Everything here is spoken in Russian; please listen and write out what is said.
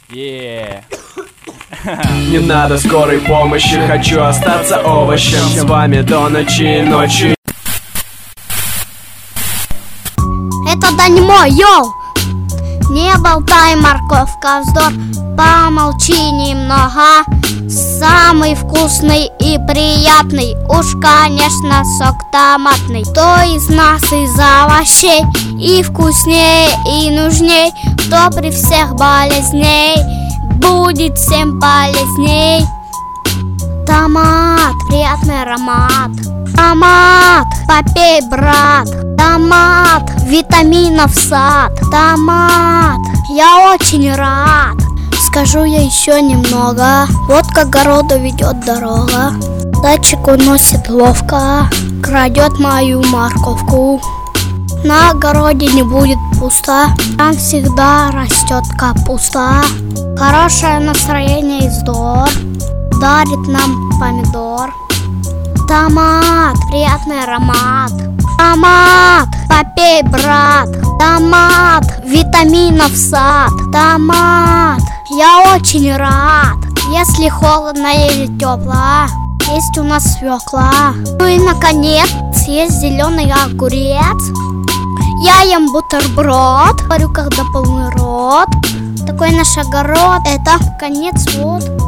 Не надо скорой помощи, хочу остаться овощем. С вами до ночи и ночи. Это Даньмо, йоу! Не болтай, морковка, вздор, помолчи немного. Самый вкусный и приятный, уж, конечно, сок томатный. Кто из нас из овощей и вкуснее, и нужней? Кто при всех болезней будет всем полезней? Томат, приятный аромат. Томат, попей, брат. Томат, витаминов сад. Томат, я очень рад. Скажу я еще немного. Вот к огороду ведет дорога. Зайчик уносит ловко, крадет мою морковку. На огороде не будет пусто, там всегда растет капуста. Хорошее настроение и вздор дарит нам помидор. Томат, приятный аромат. Томат, попей, брат. Томат, витаминов сад. Томат, я очень рад. Если холодно или тепло, есть у нас свекла. Ну и наконец, есть зеленый огурец. Я ем бутерброд, говорю, когда полный рот. Такой наш огород, это конец вот.